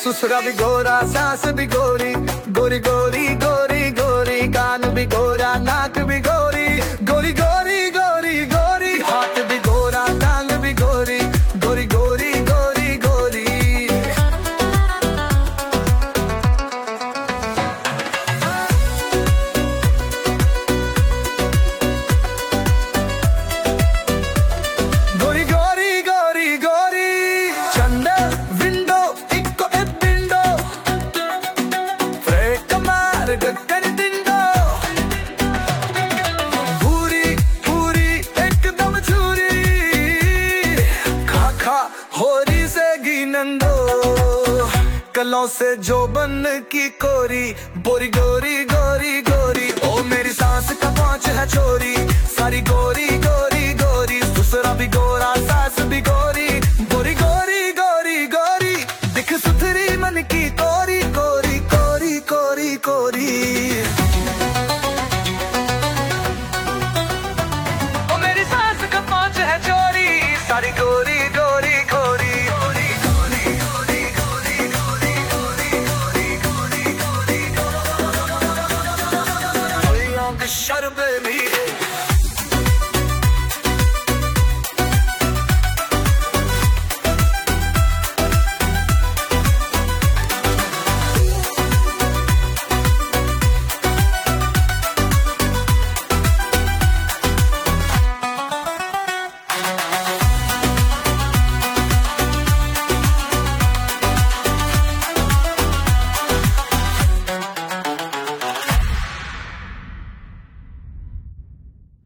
ससुरा भी गोरा, सास भी गोरी, गोरी गोरी गोरी गोरी, कान भी गोरा, नाक भी गोरी, गोरी गोरी गोरी गोरी, हाथ भी गोरा, टांग भी गोरी, गोरी गोरी गोरी गोरी। गोरी गोरी गोरी गोरी, चंदा विंडो इको ए विंडो, फ्रेक मार कर दिंडो, पूरी पूरी एकदम छुरी, खा खा होरी से गिनंदो, कलों से जो बन की कोरी, बोरी गोरी गोरी गोरी, ओ मेरी सांस का पहुंच है चोरी, सारी गोरी गोरी गोरी, दूसरा भी गोरा, सास भी गोरी, गोरी गोरी गोरी गोरी, दिख सुथरी मन की कोरी कोरी कोरी कोरी कोरी। ओ मेरी सांस का पहुंच है चोरी, सारी गोरी गोरी गोरी, गोरी गोरी गोरी गोरी गोरी गोरी गोरी गोरी गोरी, शर्बे भी